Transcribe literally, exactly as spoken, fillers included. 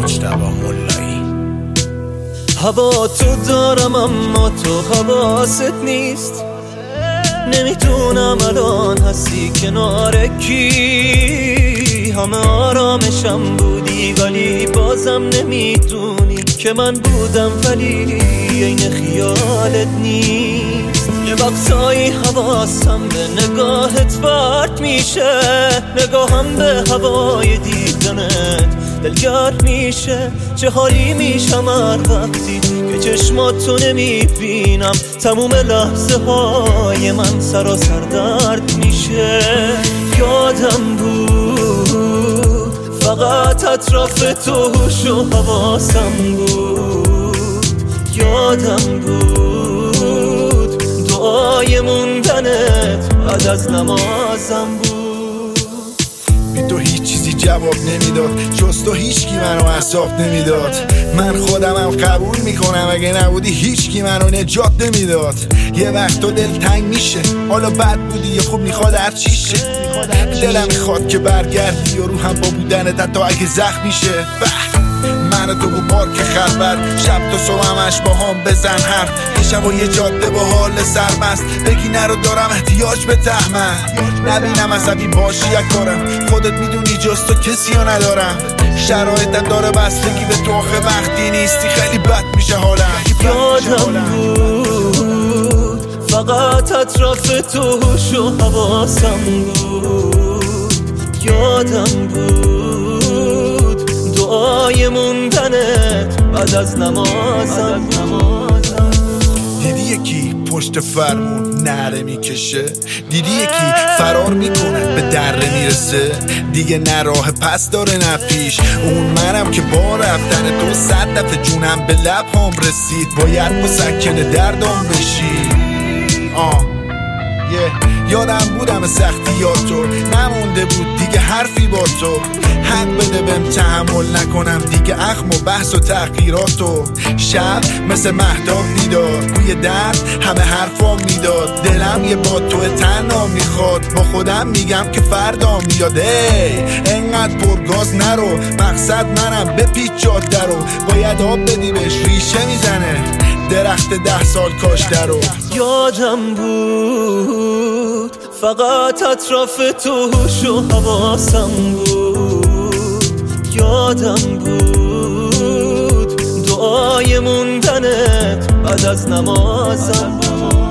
مجتبی ملایی. هوا تو دارم اما تو حواست نیست، نمیتونم الان هستی کنار کی. همه آرامشم بودی ولی بازم نمیدونی که من بودم ولی عین خیالت نیست. یه وقتایی حواسم به نگاهت پرت میشه، نگاهم به هوای دیدنت دلگرد میشه. چه حالی میشم هر وقتی که چشماتو نمیبینم، تموم لحظه های من سراسر درد میشه. یادم بود فقط اطراف تو هوش و حواسم بود، یادم بود دعای موندنت بعد از نمازم بود. بی تو هیچ چیزی جواب نمیداد، جز تو هیچ کی منو عذاب نمیداد. من خودمم قبول میکنم اگه نبودی هیچ کی منو نجات نمیداد. یه وقت تو دل تنگ میشه، حالا بد بودی یه خوب میخواد هر چیشه. دلم میخواد که برگردی و روحم با بودنت حتی اگه زخم میشه. من تو با پارک خلوت، شب تا صبح همش با هم بزن حرف. یه شب و یه جاده با حال سرمست، بگی نرو دارم احتیاج به تحمل. نبینم عصبی باشی یک کارم، خودت میدونی جز تو کسی ها ندارم. شرایطم داره بستگی به تو، آخه وقتی نیستی خیلی بد میشه حالم. یادم بود فقط اطراف تو هوش و حواسم بود، یادم بود دعای موندنت بعد از نمازم بود. دیدی یکی پشت فرمون نره میکشه، دیدی یکی فرار میکنه به دره میرسه. دیگه نه راه پس داره نه پیش، اون منم که با رفتن تو صد دفعه جونم به لب هم رسید. باید مسکن دردم بشی. آه yeah. یادم بودم سختیاتو، نمونده بود دیگه حرفی با تو. حق بده بهم تحمل نکنم دیگه اخم و بحث و تحقیراتو. شب مثل مهتاب بیدار، بوی درد همه حرفا میداد. دلم یه با تو تنها میخواد، با خودم میگم که فردا میاد. ای انقدر پرگاز نرو، مقصد منم بپیچ جاده رو. باید آب بدی بهش ریشه میزنه درخت ده سال کاشته رو. یادم بود فقط اطراف تو هوش و حواسم بود، یادم بود دعای موندنت بعد از نمازم بود.